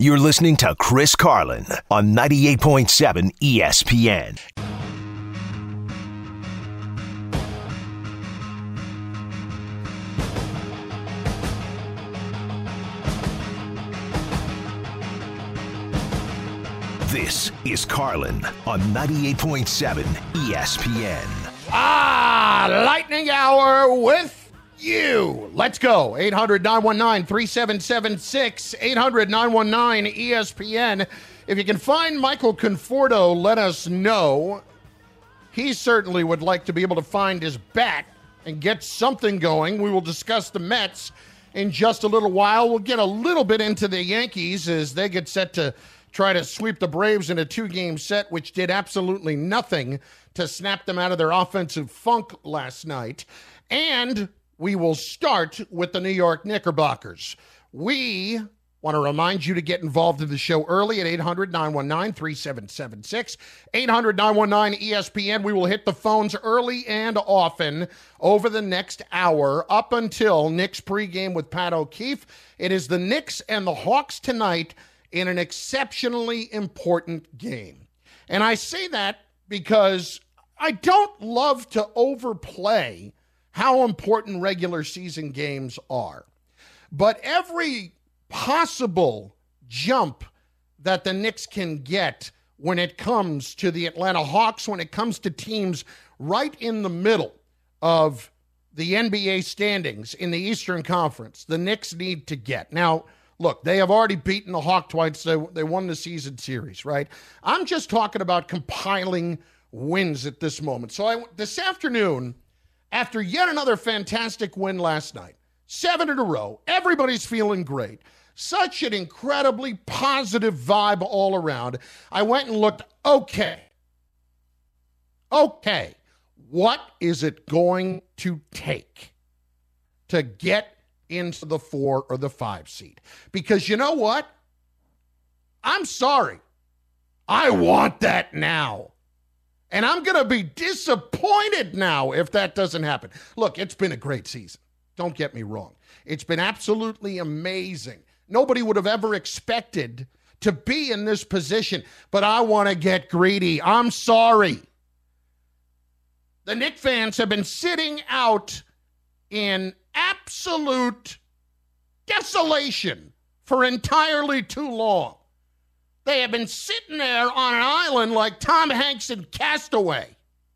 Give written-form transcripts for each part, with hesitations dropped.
You're listening to Chris Carlin on 98.7 ESPN. This is Carlin on 98.7 ESPN. Lightning Hour with you. Let's go. 800-919-3776. 800-919-ESPN. If you can find Michael Conforto, let us know. He certainly would like to be able to find his bat and get something going. We will discuss the Mets in just a little while. We'll get a little bit into the Yankees as they get set to try to sweep the Braves in a two-game set, which did absolutely nothing to snap them out of their offensive funk last night. And we will start with the New York Knickerbockers. We want to remind you to get involved in the show early at 800-919-3776, 800-919-ESPN. We will hit the phones early and often over the next hour up until Knicks pregame with Pat O'Keefe. It is the Knicks and the Hawks tonight in an exceptionally important game. And I say that because I don't love to overplay how important regular season games are. But every possible jump that the Knicks can get when it comes to the Atlanta Hawks, when it comes to teams right in the middle of the NBA standings in the Eastern Conference, the Knicks need to get. Now, look, they have already beaten the Hawks twice. They won the season series, right? I'm just talking about compiling wins at this moment. So this afternoon, after yet another fantastic win last night, 7 in a row, everybody's feeling great. Such an incredibly positive vibe all around. I went and looked, okay, what is it going to take to get into the 4 or the 5 seed? Because you know what? I'm sorry. I want that now. And I'm going to be disappointed now if that doesn't happen. Look, it's been a great season. Don't get me wrong. It's been absolutely amazing. Nobody would have ever expected to be in this position, but I want to get greedy. I'm sorry. The Knicks fans have been sitting out in absolute desolation for entirely too long. They have been sitting there on an island like Tom Hanks in Castaway.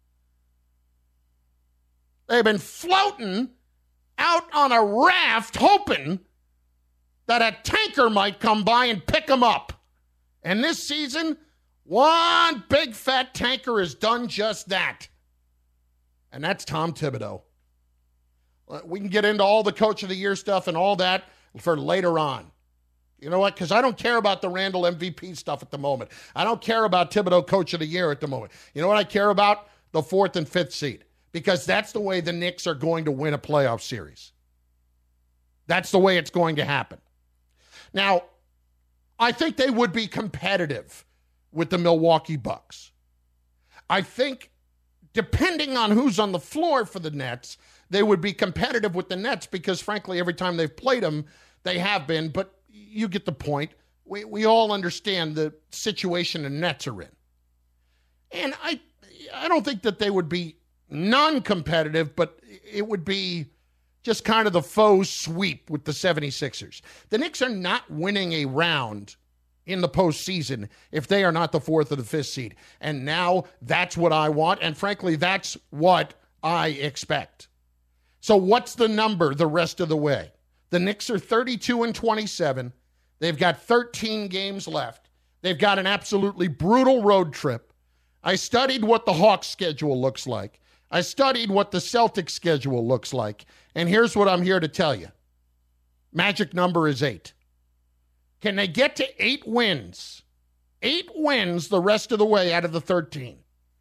They've been floating out on a raft hoping that a tanker might come by and pick them up. And this season, one big fat tanker has done just that. And that's Tom Thibodeau. We can get into all the Coach of the Year stuff and all that for later on. You know what? Because I don't care about the Randall MVP stuff at the moment. I don't care about Thibodeau Coach of the Year at the moment. You know what I care about? The 4th and 5th seed. Because that's the way the Knicks are going to win a playoff series. That's the way it's going to happen. Now, I think they would be competitive with the Milwaukee Bucks. I think, depending on who's on the floor for the Nets, they would be competitive with the Nets because, frankly, every time they've played them, they have been. But you get the point. We all understand the situation the Nets are in. And I don't think that they would be non-competitive, but it would be just kind of the faux sweep with the 76ers. The Knicks are not winning a round in the postseason if they are not the 4th or the 5th seed. And now that's what I want. And frankly, that's what I expect. So what's the number the rest of the way? The Knicks are 32-27. They've got 13 games left. They've got an absolutely brutal road trip. I studied what the Hawks schedule looks like. I studied what the Celtics schedule looks like. And here's what I'm here to tell you. Magic number is 8. Can they get to 8 wins? 8 wins the rest of the way out of the 13.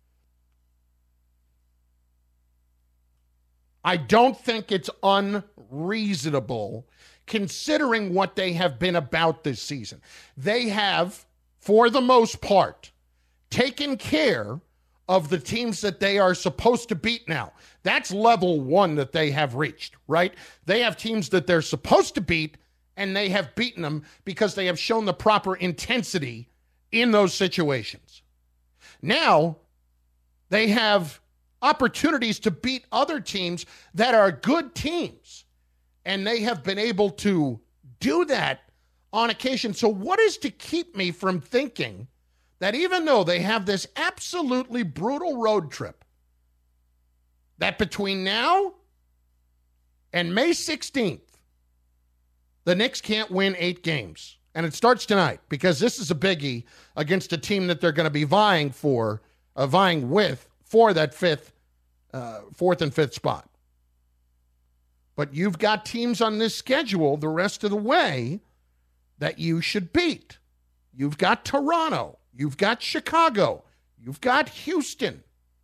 I don't think it's unreasonable considering what they have been about this season. They have, for the most part, taken care of the teams that they are supposed to beat now. That's level 1 that they have reached, right? They have teams that they're supposed to beat, and they have beaten them because they have shown the proper intensity in those situations. Now, they have opportunities to beat other teams that are good teams, and they have been able to do that on occasion. So what is to keep me from thinking that even though they have this absolutely brutal road trip, that between now and May 16th, the Knicks can't win 8 games? And it starts tonight, because this is a biggie against a team that they're going to be vying with for that fourth and fifth spot. But you've got teams on this schedule the rest of the way that you should beat. You've got Toronto. You've got Chicago. You've got Houston.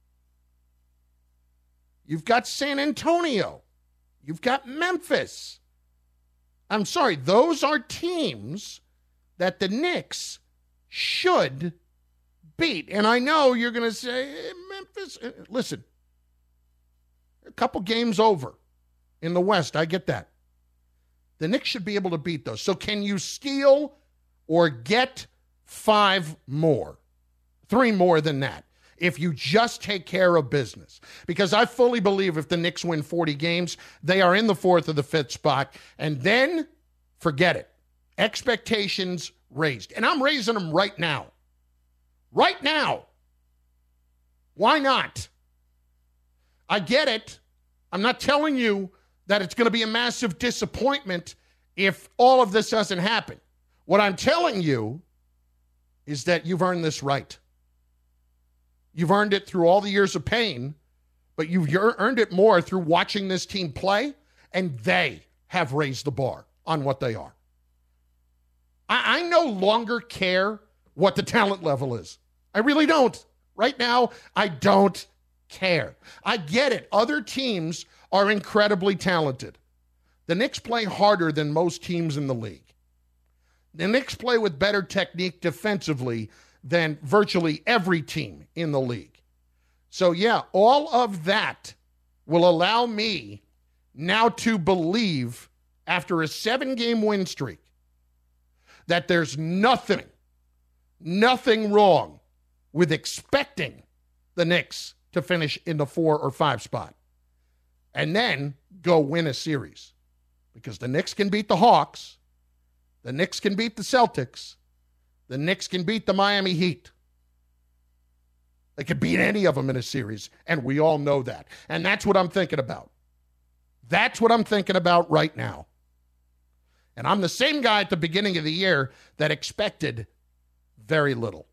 You've got San Antonio. You've got Memphis. I'm sorry, those are teams that the Knicks should beat. And I know you're going to say, hey, Memphis, listen, a couple games over in the West, I get that. The Knicks should be able to beat those. So can you steal or get 5 more, 3 more than that, if you just take care of business? Because I fully believe if the Knicks win 40 games, they are in the 4th or the 5th spot. And then forget it. Expectations raised. And I'm raising them right now. Right now. Why not? I get it. I'm not telling you that it's going to be a massive disappointment if all of this doesn't happen. What I'm telling you is that you've earned this right. You've earned it through all the years of pain, but you've earned it more through watching this team play, and they have raised the bar on what they are. I no longer care what the talent level is. I really don't. Right now, I don't care. I get it. Other teams are incredibly talented. The Knicks play harder than most teams in the league. The Knicks play with better technique defensively than virtually every team in the league. So, yeah, all of that will allow me now to believe, after a 7-game win streak, that there's nothing wrong with expecting the Knicks to finish in the 4 or 5 spot and then go win a series. Because the Knicks can beat the Hawks. The Knicks can beat the Celtics. The Knicks can beat the Miami Heat. They could beat any of them in a series, and we all know that. And that's what I'm thinking about. That's what I'm thinking about right now. And I'm the same guy at the beginning of the year that expected very little.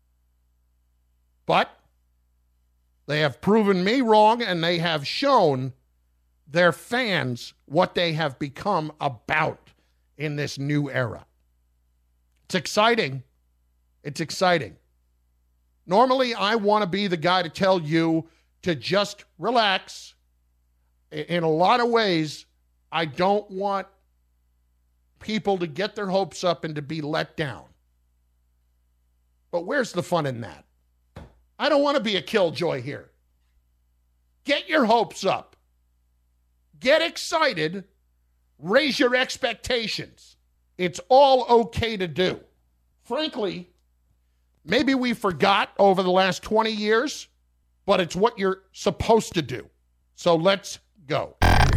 But they have proven me wrong, and they have shown their fans what they have become about in this new era. It's exciting. It's exciting. Normally, I want to be the guy to tell you to just relax. In a lot of ways, I don't want people to get their hopes up and to be let down. But where's the fun in that? I don't want to be a killjoy here. Get your hopes up. Get excited. Raise your expectations. It's all okay to do. Frankly, maybe we forgot over the last 20 years, but it's what you're supposed to do. So let's go.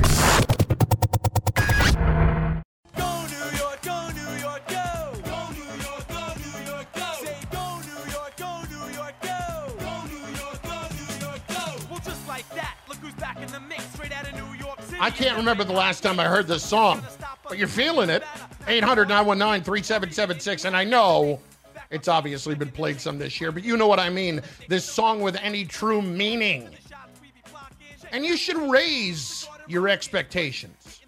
I can't remember the last time I heard this song, but you're feeling it. 800-919-3776. And I know it's obviously been played some this year, but you know what I mean. This song with any true meaning. And you should raise your expectations.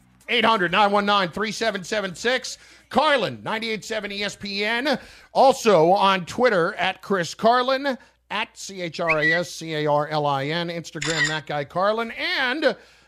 800-919-3776. Carlin, 98.7 ESPN. Also on Twitter at Chris Carlin, at CHRASCARLIN. Instagram, that guy Carlin. And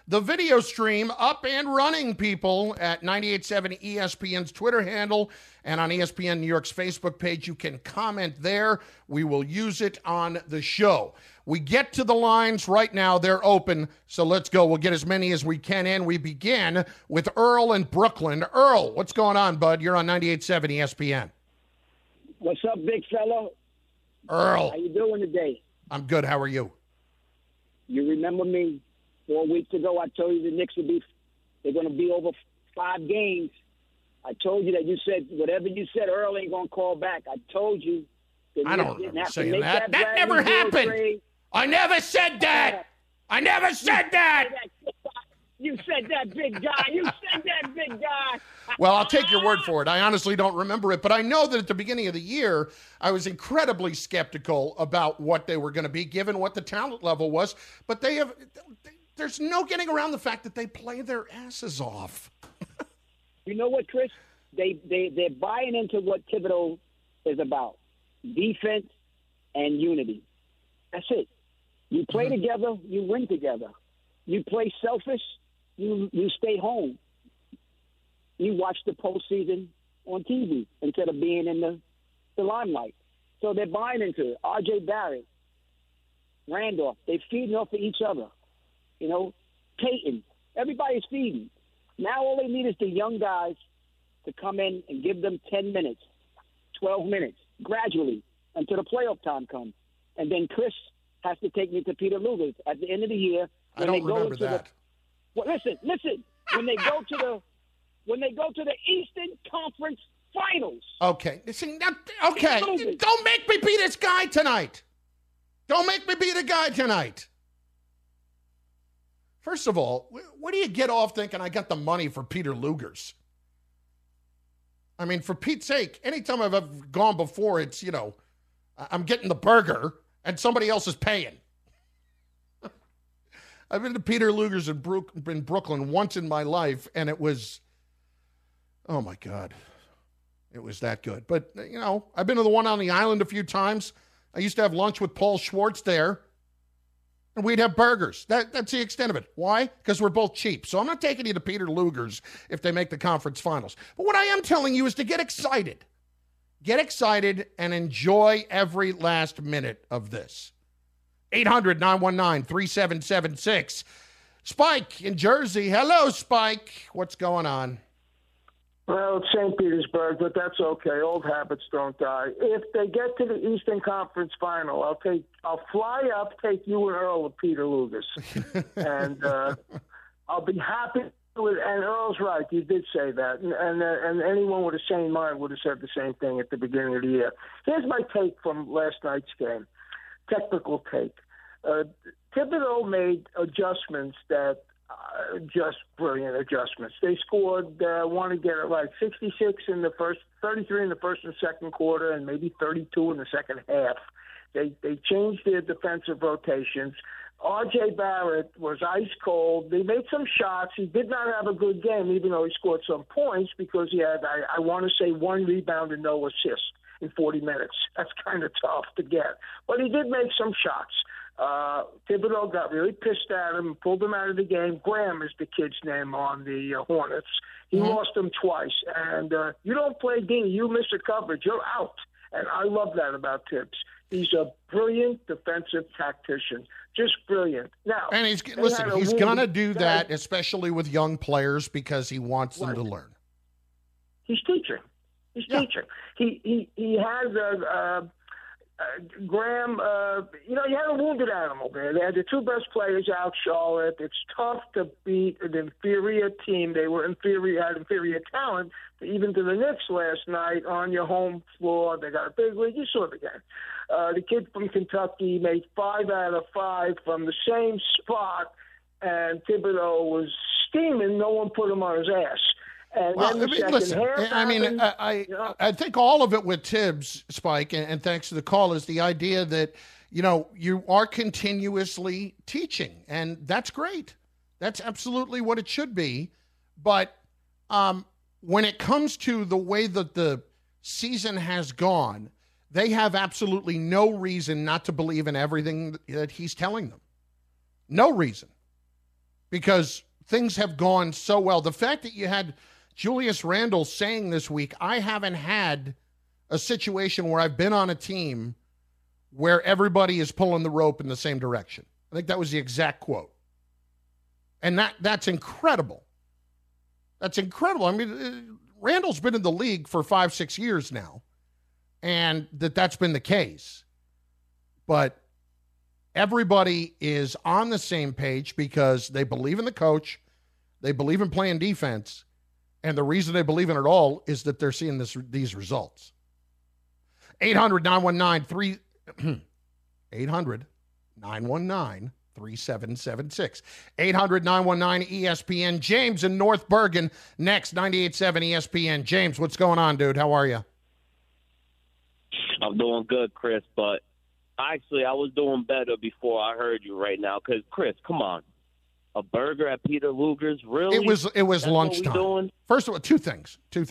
The video stream up and running, people, at 98.7 ESPN's Twitter handle and on ESPN New York's Facebook page. You can comment there. We will use it on the show. We get to the lines right now. They're open, so let's go. We'll get as many as we can in. We begin with Earl in Brooklyn. Earl, what's going on, bud? You're on 98.7 ESPN. What's up, big fella? Earl. How you doing today? I'm good. How are you? You remember me 4 weeks ago? I told you the Knicks they're going to be over 5 games. I told you that you said whatever you said. Earl ain't going to call back. I told you. I don't remember saying that. That never happened. I never said that. I never said that. You said that, big guy. You said that, big guy. Well, I'll take your word for it. I honestly don't remember it, but I know that at the beginning of the year, I was incredibly skeptical about what they were going to be, given what the talent level was. But there's no getting around the fact that they play their asses off. You know what, Chris? They're buying into what Thibodeau is about: defense and unity. That's it. You play together, you win together. You play selfish, you stay home. You watch the postseason on TV instead of being in the limelight. So they're buying into it. R.J. Barrett, Randolph, they're feeding off of each other. You know, Peyton, everybody's feeding. Now all they need is the young guys to come in and give them 10 minutes, 12 minutes, gradually, until the playoff time comes. And then Chris has to take me to Peter Luger's at the end of the year. I don't remember that. Listen. When they go to the Eastern Conference Finals. Okay. See, now, okay. Don't make me be this guy tonight. Don't make me be the guy tonight. First of all, where do you get off thinking I got the money for Peter Luger's? I mean, for Pete's sake, anytime I've ever gone before, it's, you know, I'm getting the burger and somebody else is paying. I've been to Peter Luger's in Brooklyn once in my life, and it was, oh, my God. It was that good. But, you know, I've been to the one on the island a few times. I used to have lunch with Paul Schwartz there, and we'd have burgers. That's the extent of it. Why? Because we're both cheap. So I'm not taking you to Peter Luger's if they make the conference finals. But what I am telling you is to get excited. Get excited and enjoy every last minute of this. 800-919-3776. Spike in Jersey. Hello, Spike. What's going on? Well, it's St. Petersburg, but that's okay. Old habits don't die. If they get to the Eastern Conference Final, I'll fly up, take you and Earl to Peter Luger's, and I'll be happy with. And Earl's right; you did say that, and anyone with a sane mind would have said the same thing at the beginning of the year. Here's my take from last night's game. Technical take. Thibodeau made adjustments that just brilliant adjustments. They scored, want to get it right, 66 in the first, 33 in the first and second quarter, and maybe 32 in the second half. They changed their defensive rotations. R.J. Barrett was ice cold. They made some shots. He did not have a good game, even though he scored some points, because he had, I want to say, 1 rebound and no assist in 40 minutes. That's kind of tough to get. But he did make some shots. Thibodeau got really pissed at him, pulled him out of the game. Graham is the kid's name on the Hornets. He lost him twice. And you don't play D, you miss a coverage, you're out. And I love that about Tibbs. He's a brilliant defensive tactician. Just brilliant. Now, and he's going to do that, especially with young players, because he wants them to learn. He's teaching. He's teaching. He has Graham, you had a wounded animal there. They had the 2 best players out, Charlotte. It's tough to beat an inferior team. They were had inferior talent, even to the Knicks last night on your home floor. They got a big lead. You saw the game. The kid from Kentucky made 5 out of 5 from the same spot, and Thibodeau was steaming. No one put him on his ass. And well, I think all of it with Tibbs, Spike, and thanks to the call, is the idea that, you are continuously teaching, and that's great. That's absolutely what it should be. But when it comes to the way that the season has gone, they have absolutely no reason not to believe in everything that he's telling them. No reason. because things have gone so well. The fact that you had Julius Randle saying this week, I haven't had a situation where I've been on a team where everybody is pulling the rope in the same direction. I think that was the exact quote. And that's incredible. That's incredible. I mean, Randall's been in the league for 5-6 years now, and that's been the case. But everybody is on the same page because they believe in the coach, they believe in playing defense, and the reason they believe in it all is that they're seeing these results. 800-919-3776. 800-919-3776. James in North Bergen, next, 98.7 ESPN. James, what's going on, dude? How are you? I'm doing good, Chris, but actually I was doing better before I heard you right now because, Chris, come on. A burger at Peter Luger's, really? It was lunchtime. First of all, two things. Hang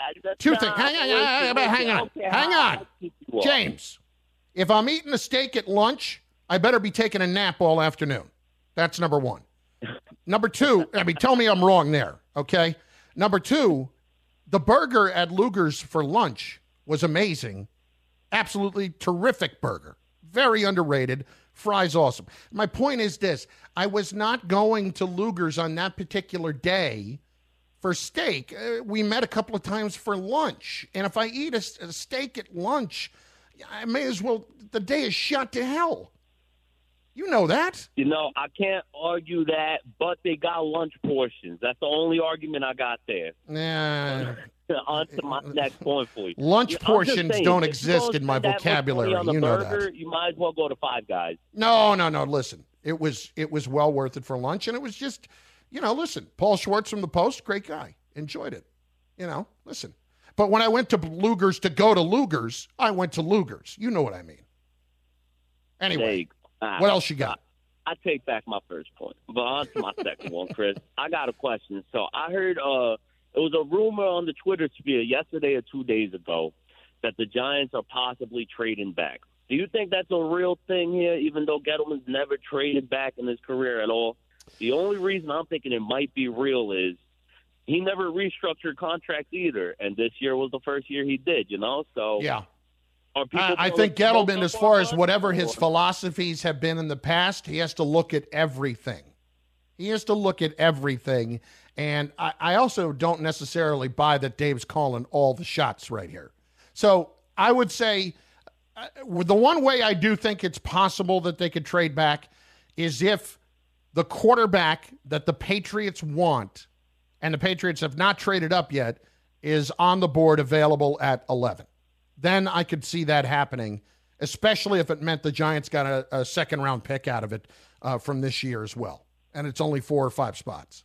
on. James, if I'm eating a steak at lunch, I better be taking a nap all afternoon. That's number one. Number two, tell me I'm wrong there, okay? Number two, the burger at Luger's for lunch was amazing. Absolutely terrific burger. Very underrated. Fries awesome. My point is this. I was not going to Luger's on that particular day for steak. We met a couple of times for lunch. And if I eat a steak at lunch, I may as well, the day is shot to hell. You know that. You know, I can't argue that, but they got lunch portions. That's the only argument I got there. Yeah. On to my next point for you. Lunch portions don't exist in my vocabulary. You know that. You might as well go to Five Guys. No. Listen, it was well worth it for lunch, and it was just, listen, Paul Schwartz from the Post, great guy. Enjoyed it. Listen. But when I went to Luger's to go to Luger's, I went to Luger's. You know what I mean. Anyway, what else you got? I take back my first point. But on to my second one, Chris. I got a question. So I heard it was a rumor on the Twitter sphere yesterday or 2 days ago that the Giants are possibly trading back. Do you think that's a real thing here, even though Gettleman's never traded back in his career at all? The only reason I'm thinking it might be real is he never restructured contracts either, and this year was the first year he did, So yeah. I think Gettleman, as far as whatever his philosophies have been in the past, he has to look at everything. And I also don't necessarily buy that Dave's calling all the shots right here. So I would say the one way I do think it's possible that they could trade back is if the quarterback that the Patriots want, and the Patriots have not traded up yet, is on the board available at 11. Then I could see that happening, especially if it meant the Giants got a second-round pick out of it from this year as well. And it's only 4 or 5 spots.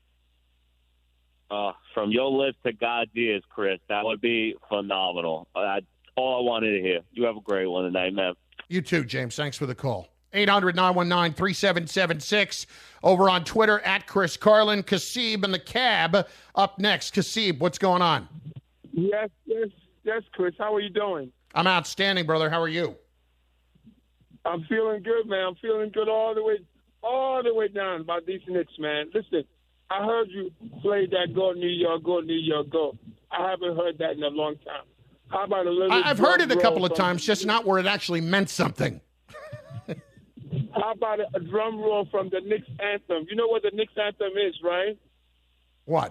From your lips to God's ears, Chris, that would be phenomenal. All I wanted to hear. You have a great one tonight, man. You too, James. Thanks for the call. 800-919-3776. Over on Twitter, at Chris Carlin. Kasib in the cab up next. Kasib, what's going on? Yes, Chris. How are you doing? I'm outstanding, brother. How are you? I'm feeling good, man. I'm feeling good all the way down about these Knicks, man. Listen, I heard you play that "Go New York, Go New York, Go." I haven't heard that in a long time. How about a little? I've heard it a couple of times, just not where it actually meant something. How about a drum roll from the Knicks anthem? You know what the Knicks anthem is, right? What?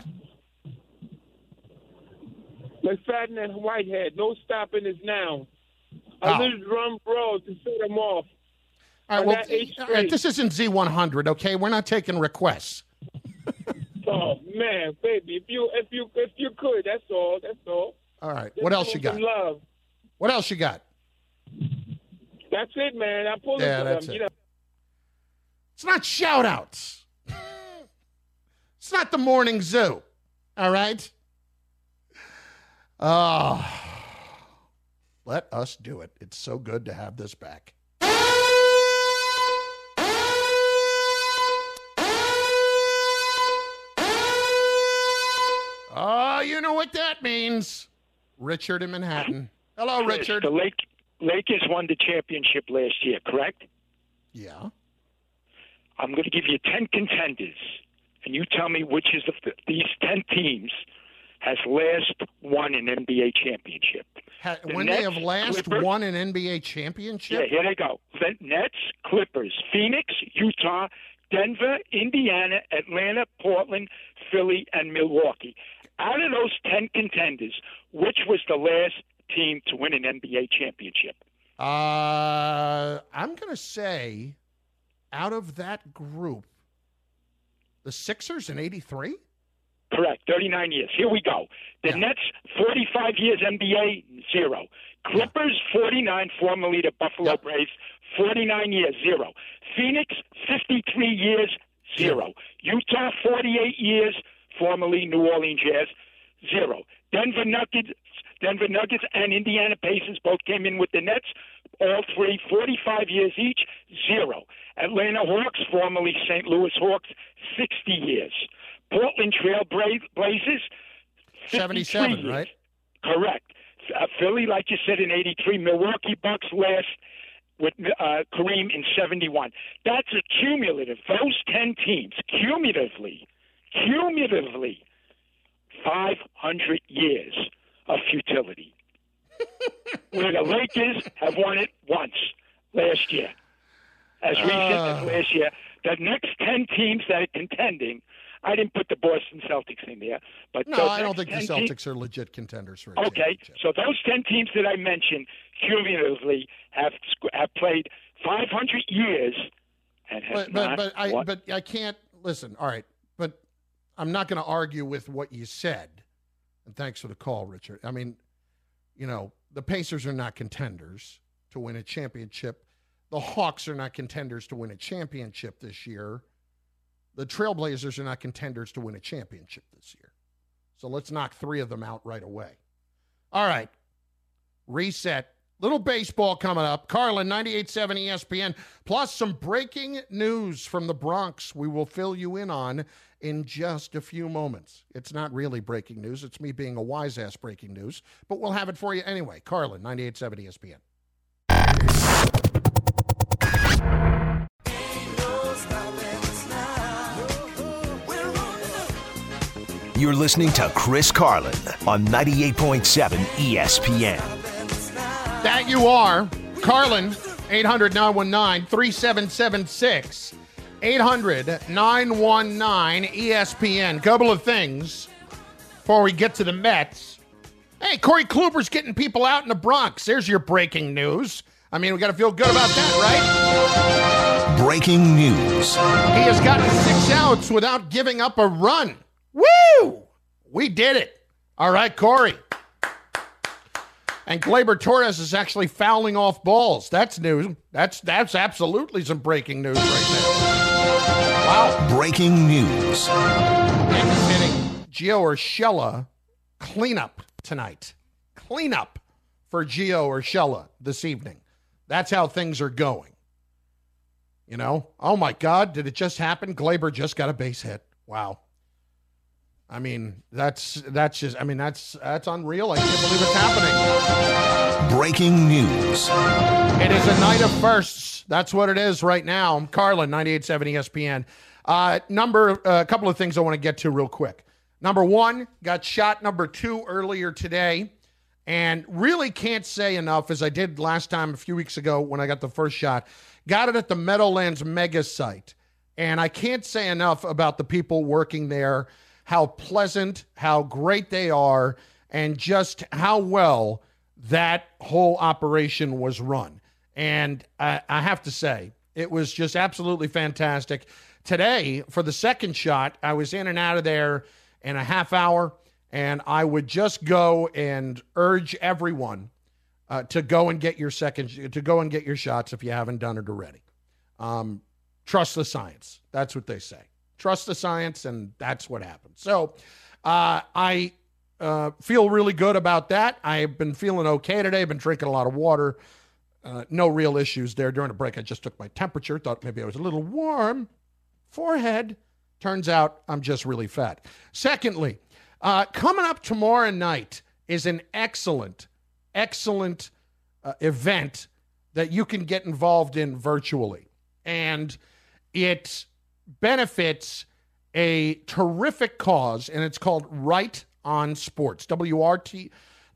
McFadden and Whitehead, no stopping is now. A little drum roll to set them off. All right, well, this isn't Z100, okay? We're not taking requests. Oh man, baby, if you could, that's all. All right, what else you got? Love. What else you got? That's it, man. I pulled it. That's it. It's not shout-outs. It's not the morning zoo. All right? Let us do it. It's so good to have this back. Oh, you know what that means. Richard in Manhattan. Hello, Richard. The Lakers won the championship last year, correct? Yeah. I'm going to give you 10 contenders, and you tell me which is these 10 teams has last won an NBA championship. When they have last won an NBA championship? Yeah, here they go. The Nets, Clippers, Phoenix, Utah, Denver, Indiana, Atlanta, Portland, Philly, and Milwaukee. Out of those 10 contenders, which was the last team to win an NBA championship? I'm going to say, out of that group, the Sixers in 83? Correct, 39 years. Here we go. The Nets, 45 years NBA, 0. Clippers, 49, formerly the Buffalo Braves, 49 years, 0. Phoenix, 53 years, 0. Utah, 48 years, formerly New Orleans Jazz, 0. Denver Nuggets and Indiana Pacers both came in with the Nets, all three, 45 years each, 0. Atlanta Hawks, formerly St. Louis Hawks, 60 years. Portland Trail Blazers, 77, years. Right? Correct. Philly, like you said, in 83. Milwaukee Bucks last with Kareem in 71. That's a cumulative. Those 10 teams, cumulatively, 500 years of futility. Where the Lakers have won it once last year. As recent as last year. The next 10 teams that are contending, I didn't put the Boston Celtics in there. But no, I don't think the Celtics are legit contenders for a championship. So those 10 teams that I mentioned cumulatively have played 500 years and have but I can't listen. All right, but I'm not going to argue with what you said. And thanks for the call, Richard. I mean, the Pacers are not contenders to win a championship. The Hawks are not contenders to win a championship this year. The Trailblazers are not contenders to win a championship this year. So let's knock 3 of them out right away. All right. Reset. Little baseball coming up. Carlin, 98.7 ESPN, plus some breaking news from the Bronx we will fill you in on in just a few moments. It's not really breaking news. It's me being a wise-ass breaking news, but we'll have it for you anyway. Carlin, 98.7 ESPN. You're listening to Chris Carlin on 98.7 ESPN. That you are. Carlin, 800-919-3776. 800-919-ESPN. Couple of things before we get to the Mets. Hey, Corey Kluber's getting people out in the Bronx. There's your breaking news. I mean, we got to feel good about that, right? Breaking news. He has gotten 6 outs without giving up a run. Woo! We did it. All right, Corey. And Gleyber Torres is actually fouling off balls. That's news. That's absolutely some breaking news right there. Wow. Breaking news. Yankees hitting Gio Urshela cleanup tonight. Cleanup for Gio Urshela this evening. That's how things are going. Oh my God, did it just happen? Gleyber just got a base hit. Wow. I mean, that's unreal. I can't believe it's happening. Breaking news. It is a night of firsts. That's what it is right now. I'm Carlin, 98.7 ESPN. A couple of things I want to get to real quick. Number 1, got shot number 2 earlier today, and really can't say enough, as I did last time a few weeks ago when I got the first shot. Got it at the Meadowlands Mega Site, and I can't say enough about the people working there, how pleasant, how great they are, and just how well that whole operation was run. And I have to say, it was just absolutely fantastic. Today, for the second shot, I was in and out of there in a half hour, and I would just go and urge everyone to go and get your shots if you haven't done it already. Trust the science. That's what they say. Trust the science, and that's what happened. So I feel really good about that. I've been feeling okay today. I've been drinking a lot of water. No real issues there. During the break, I just took my temperature. Thought maybe I was a little warm. Forehead. Turns out I'm just really fat. Secondly, coming up tomorrow night is an excellent event that you can get involved in virtually. And it benefits a terrific cause, and it's called Right on Sports, WRITE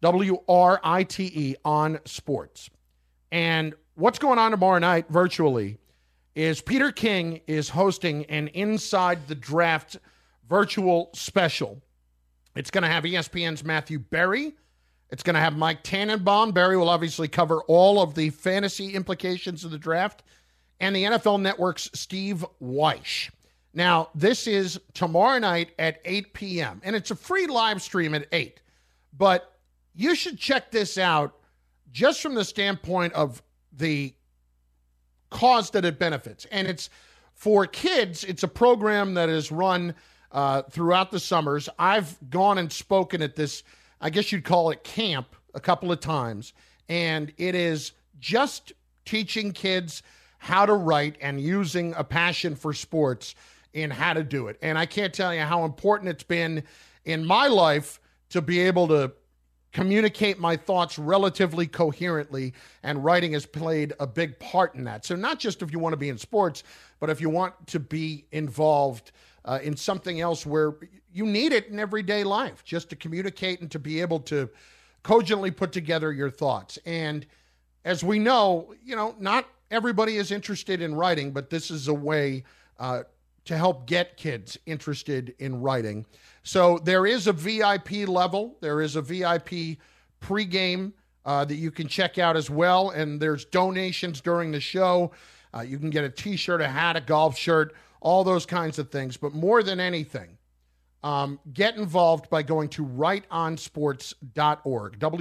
on Sports. And what's going on tomorrow night virtually is Peter King is hosting an Inside the Draft virtual special. It's going to have ESPN's Matthew Berry. It's going to have Mike Tannenbaum. Berry will obviously cover all of the fantasy implications of the draft. And the NFL Network's Steve Weish. Now, this is tomorrow night at 8 p.m., and it's a free live stream at 8. But you should check this out just from the standpoint of the cause that it benefits. And it's for kids. It's a program that is run throughout the summers. I've gone and spoken at this, I guess you'd call it camp, a couple of times. And it is just teaching kids how to write and using a passion for sports in how to do it. And I can't tell you how important it's been in my life to be able to communicate my thoughts relatively coherently, and writing has played a big part in that. So not just if you want to be in sports, but if you want to be involved in something else where you need it in everyday life, just to communicate and to be able to cogently put together your thoughts. And as we know, not everybody is interested in writing, but this is a way to help get kids interested in writing. So there is a VIP level. There is a VIP pregame that you can check out as well. And there's donations during the show. You can get a T-shirt, a hat, a golf shirt, all those kinds of things. But more than anything, get involved by going to rightonsports.org,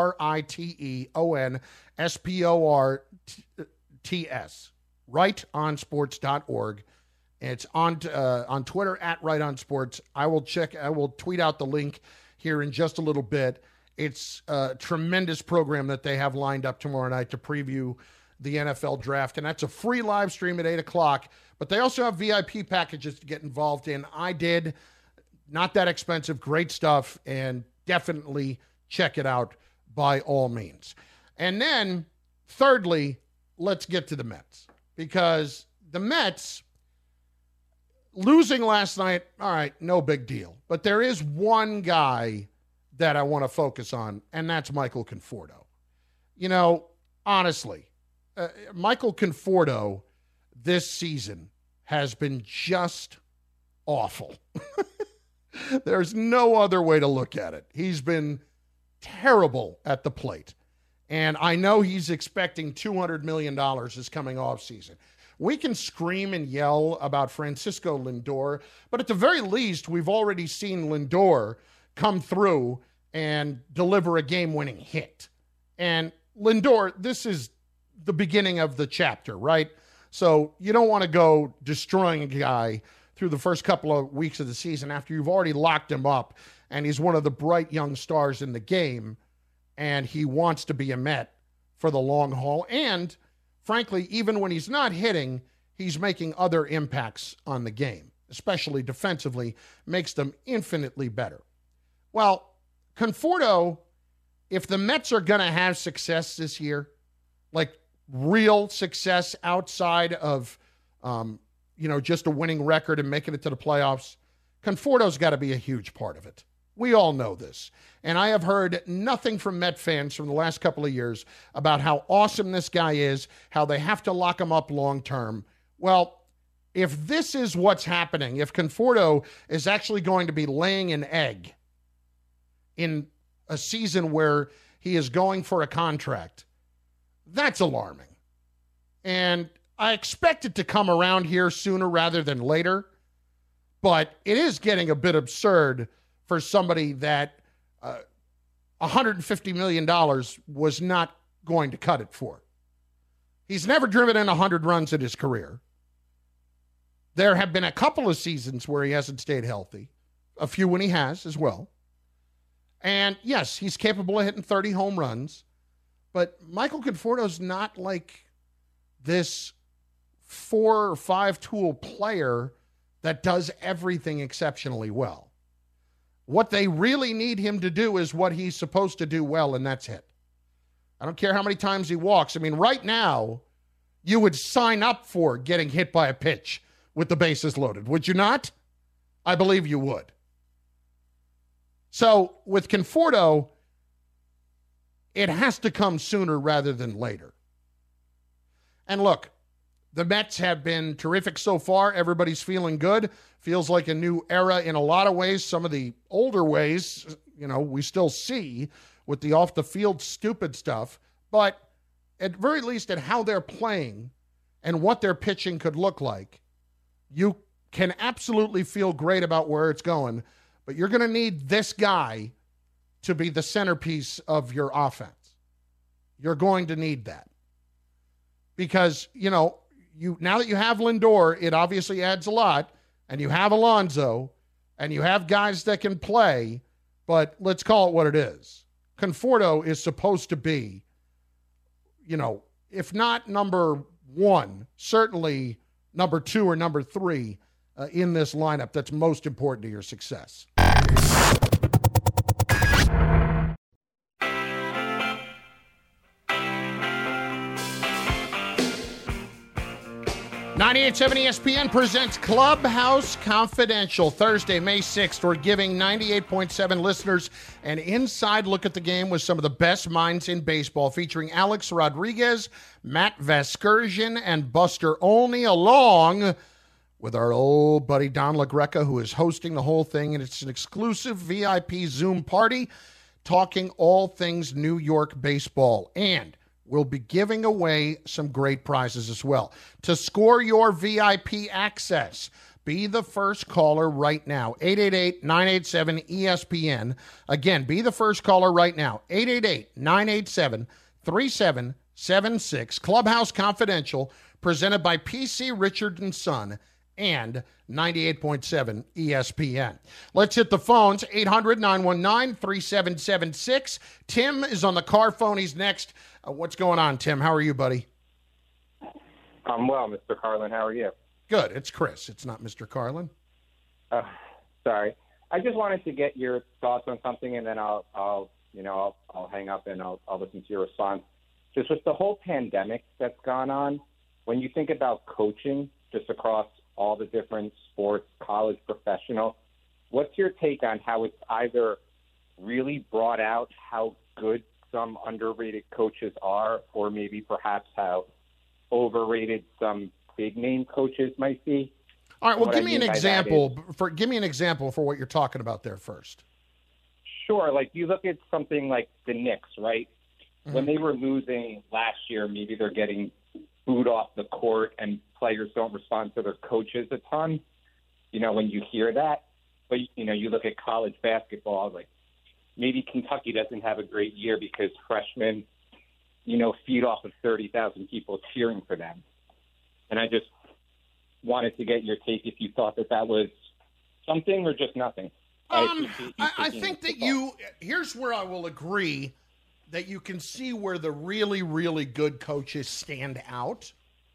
WRITEONSPORTS, rightonsports.org. It's on Twitter at Right On Sports. I will tweet out the link here in just a little bit. It's a tremendous program that they have lined up tomorrow night to preview the NFL draft. And that's a free live stream at 8 o'clock. But they also have VIP packages to get involved in. I did. Not that expensive. Great stuff. And definitely check it out by all means. And then, thirdly, let's get to the Mets. Because the Mets, losing last night, all right, no big deal. But there is one guy that I want to focus on, and that's Michael Conforto. Honestly, Michael Conforto this season has been just awful. There's no other way to look at it. He's been terrible at the plate. And I know he's expecting $200 million this coming off season. We can scream and yell about Francisco Lindor, but at the very least, we've already seen Lindor come through and deliver a game-winning hit. And Lindor, this is the beginning of the chapter, right? So you don't want to go destroying a guy through the first couple of weeks of the season after you've already locked him up, and he's one of the bright young stars in the game, and he wants to be a Met for the long haul. And frankly, even when he's not hitting, he's making other impacts on the game, especially defensively, makes them infinitely better. Well, Conforto, if the Mets are going to have success this year, like real success outside of, just a winning record and making it to the playoffs, Conforto's got to be a huge part of it. We all know this. And I have heard nothing from Met fans from the last couple of years about how awesome this guy is, how they have to lock him up long term. Well, if this is what's happening, if Conforto is actually going to be laying an egg in a season where he is going for a contract, that's alarming. And I expect it to come around here sooner rather than later, but it is getting a bit absurd for somebody that $150 million was not going to cut it for. He's never driven in 100 runs in his career. There have been a couple of seasons where he hasn't stayed healthy, a few when he has as well. And yes, he's capable of hitting 30 home runs, but Michael Conforto's not like this 4 or 5 tool player that does everything exceptionally well. What they really need him to do is what he's supposed to do well, and that's hit. I don't care how many times he walks. I mean, right now, you would sign up for getting hit by a pitch with the bases loaded, would you not? I believe you would. So with Conforto, it has to come sooner rather than later. And look, the Mets have been terrific so far. Everybody's feeling good. Feels like a new era in a lot of ways. Some of the older ways, we still see with the off-the-field stupid stuff. But at very least at how they're playing and what their pitching could look like, you can absolutely feel great about where it's going. But you're going to need this guy to be the centerpiece of your offense. You're going to need that. Because, now that you have Lindor, it obviously adds a lot, and you have Alonso, and you have guys that can play, but let's call it what it is. Conforto is supposed to be, if not number one, certainly number 2 or number 3 in this lineup that's most important to your success. 98.7 ESPN presents Clubhouse Confidential. Thursday, May 6th, we're giving 98.7 listeners an inside look at the game with some of the best minds in baseball, featuring Alex Rodriguez, Matt Vasgersian, and Buster Olney, along with our old buddy Don LaGreca, who is hosting the whole thing, and it's an exclusive VIP Zoom party talking all things New York baseball. And we'll be giving away some great prizes as well. To score your VIP access, be the first caller right now. 888-987-ESPN. Again, be the first caller right now. 888-987-3776. Clubhouse Confidential, presented by PC Richard & Son and 98.7 ESPN. Let's hit the phones. 800-919-3776. Tim is on the car phone. He's next. What's going on, Tim? How are you, buddy? I'm well, Mr. Carlin. How are you? Good. It's Chris. It's not Mr. Carlin. Sorry. I just wanted to get your thoughts on something, and then I'll hang up and I'll listen to your response. Just with the whole pandemic that's gone on, when you think about coaching just across all the different sports, college, professional, what's your take on how it's either really brought out how good some underrated coaches are, or maybe perhaps how overrated some big name coaches might be? All right, well, give me an example for what you're talking about there first. Sure. Like you look at something like the Knicks, right? Mm-hmm. When they were losing last year, maybe they're getting booed off the court and players don't respond to their coaches a ton, when you hear that. But, you look at college basketball, like maybe Kentucky doesn't have a great year because freshmen, feed off of 30,000 people cheering for them. And I just wanted to get your take if you thought that was something or just nothing. I think that here's where I will agree that you can see where the really, really good coaches stand out.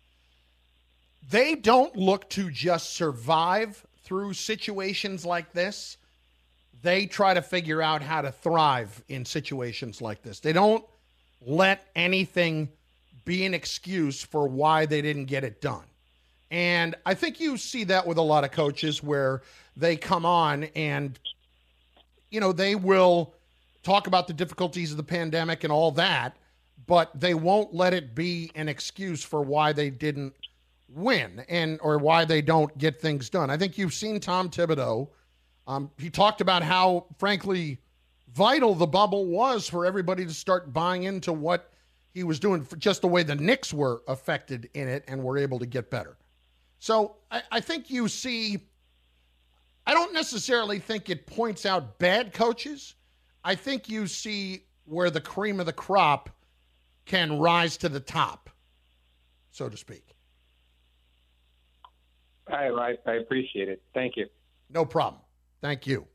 They don't look to just survive through situations like this. They try to figure out how to thrive in situations like this. They don't let anything be an excuse for why they didn't get it done. And I think you see that with a lot of coaches where they come on and, they will talk about the difficulties of the pandemic and all that, but they won't let it be an excuse for why they didn't win or why they don't get things done. I think you've seen Tom Thibodeau. He talked about how, frankly, vital the bubble was for everybody to start buying into what he was doing, for just the way the Knicks were affected in it and were able to get better. So I think you see, I don't necessarily think it points out bad coaches. I think you see where the cream of the crop can rise to the top, so to speak. I appreciate it. Thank you. No problem. Thank you.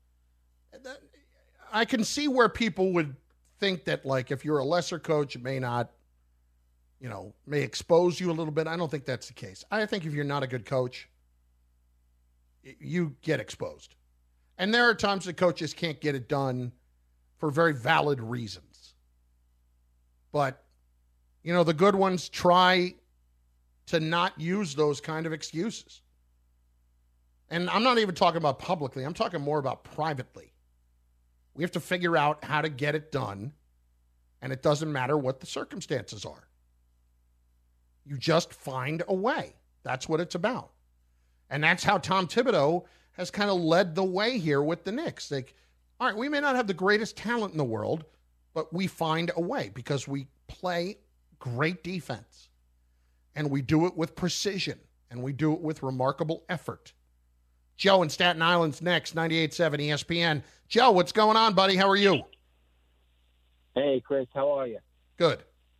I can see where people would think that, like, if you're a lesser coach, it may not, may expose you a little bit. I don't think that's the case. I think if you're not a good coach, you get exposed. And there are times that coaches can't get it done for very valid reasons. But, the good ones try to not use those kind of excuses. And I'm not even talking about publicly. I'm talking more about privately. We have to figure out how to get it done, and it doesn't matter what the circumstances are. You just find a way. That's what it's about. And that's how Tom Thibodeau has kind of led the way here with the Knicks. Like, all right, we may not have the greatest talent in the world, but we find a way because we play great defense. And we do it with precision, and we do it with remarkable effort. Joe in Staten Island's next, 98.7 ESPN. Joe, what's going on, buddy? How are you? Hey, Chris. How are you? Good.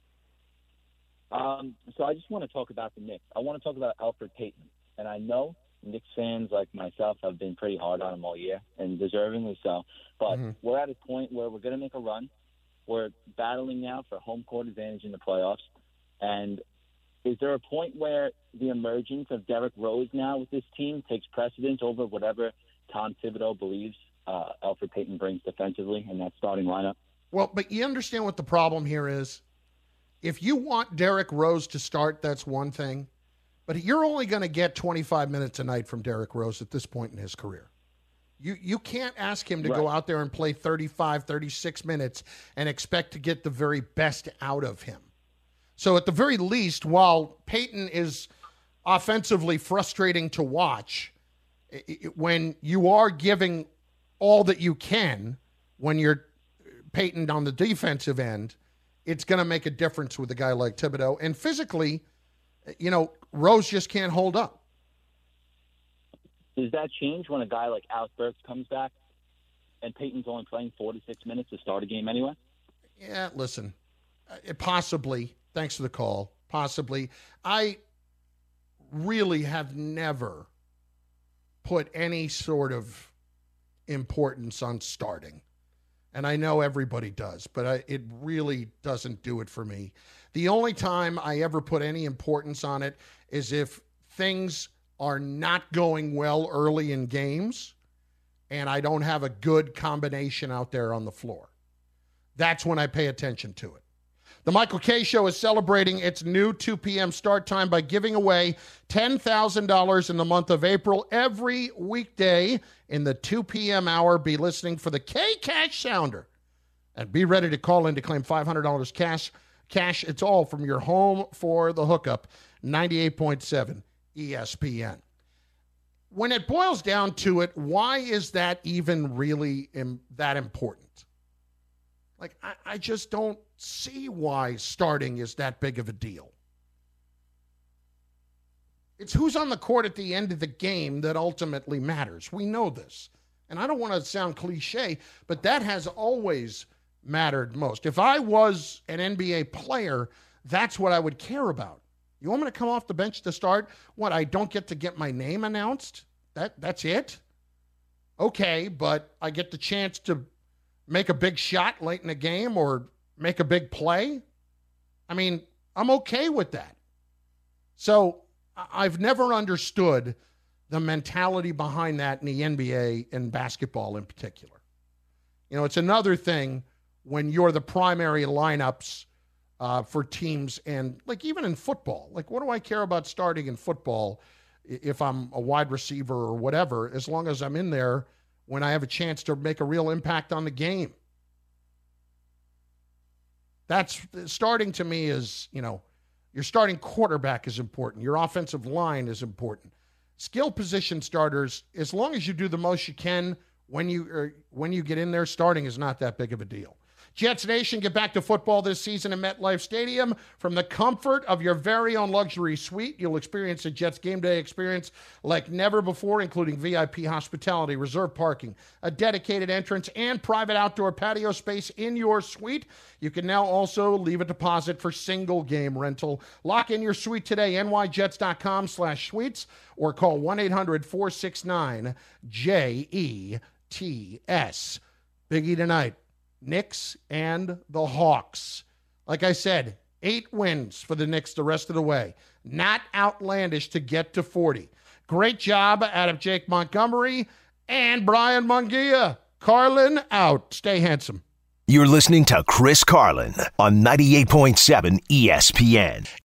So I just want to talk about the Knicks. I want to talk about Elfrid Payton. And I know Knicks fans like myself have been pretty hard on him all year, and deservingly so. But we're at a point where we're going to make a run. We're battling now for home court advantage in the playoffs. And is there a point where the emergence of Derrick Rose now with this team takes precedence over whatever Tom Thibodeau believes Elfrid Payton brings defensively in that starting lineup? Well, but you understand what the problem here is? If you want Derrick Rose to start, that's one thing. But you're only going to get 25 minutes a night from Derrick Rose at this point in his career. You can't ask him to go out there and play 35, 36 minutes and expect to get the very best out of him. So at the very least, while Payton is offensively frustrating to watch, when you are giving all that you can when you're Payton on the defensive end, it's going to make a difference with a guy like Thibodeau. And physically, Rose just can't hold up. Does that change when a guy like Alex Burks comes back and Payton's only playing 4 to 6 minutes to start a game anyway? Yeah, listen, possibly. Thanks for the call. Possibly. I really have never put any sort of importance on starting. And I know everybody does, but it really doesn't do it for me. The only time I ever put any importance on it is if things are not going well early in games and I don't have a good combination out there on the floor. That's when I pay attention to it. The Michael Kay Show is celebrating its new 2 p.m. start time by giving away $10,000 in the month of April. Every weekday in the 2 p.m. hour, be listening for the K-Cash Sounder. And be ready to call in to claim $500 cash. It's all from your home for the hookup. 98.7 ESPN. When it boils down to it, why is that even really that important? Like, I just don't see why starting is that big of a deal. It's who's on the court at the end of the game that ultimately matters. We know this. And I don't want to sound cliche, but that has always mattered most. If I was an NBA player, that's what I would care about. You want me to come off the bench to start? What, I don't get to get my name announced? That's it? Okay, but I get the chance to make a big shot late in the game or make a big play? I mean, I'm okay with that. So I've never understood the mentality behind that in the NBA and basketball in particular. It's another thing when you're the primary lineups for teams, and like even in football, like what do I care about starting in football if I'm a wide receiver or whatever, as long as I'm in there when I have a chance to make a real impact on the game. That's starting to me is, your starting quarterback is important. Your offensive line is important. Skill position starters, as long as you do the most you can when you get in there, starting is not that big of a deal. Jets Nation, get back to football this season in MetLife Stadium. From the comfort of your very own luxury suite, you'll experience a Jets game day experience like never before, including VIP hospitality, reserved parking, a dedicated entrance, and private outdoor patio space in your suite. You can now also leave a deposit for single game rental. Lock in your suite today, nyjets.com/suites, or call 1-800-469-JETS. Biggie tonight. Knicks and the Hawks. Like I said, 8 wins for the Knicks the rest of the way. Not outlandish to get to 40. Great job out of Jake Montgomery and Brian Munguia. Carlin out. Stay handsome. You're listening to Chris Carlin on 98.7 ESPN.